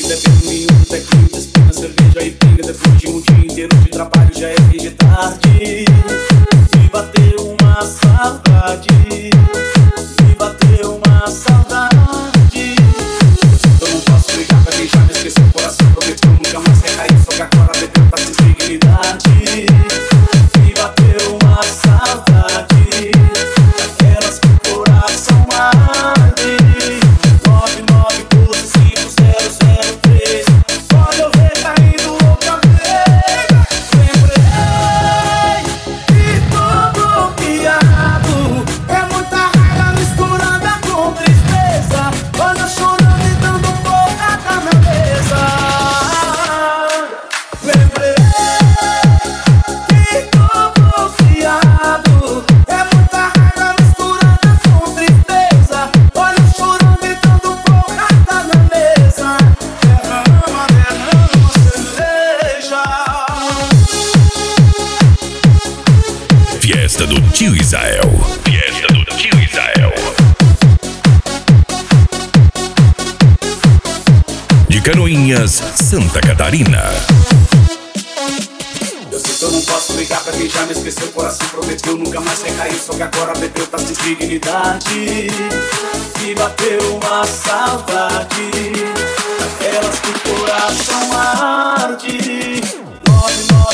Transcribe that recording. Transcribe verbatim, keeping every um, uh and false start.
bebendo em um tequinho, despina cerveja e pinga. Depois de um dia inteiro de trabalho já é fim de tarde. Me bateu uma saudade, me bateu uma saudade. Eu não posso ligar pra quem já me esqueceu. O coração prometeu nunca mais recair, só que agora bebeu tá sem dignidade. Me bateu uma saudade, daquelas que o coração arde. Nove nove doze cinco zero zero três. Pode eu ver caindo outra vez. Lembrei que tô bloqueado. É muita raiva misturada com tristeza. Olha chorando e dando porrada na mesa. Lembrei que tô bloqueado. É muita raiva misturada com tristeza. Olha chorando e dando porrada na mesa. Derrama, derrama cerveja. Fiesta do Tio Israel. Fiesta do Tio Israel. De Canoinhas, Santa Catarina. Eu sei que eu não posso ligar pra quem já me esqueceu. O coração prometeu nunca mais recair, só que agora bebeu tá sem dignidade. Me bateu uma saudade, daquelas que o coração arde. Nove, nove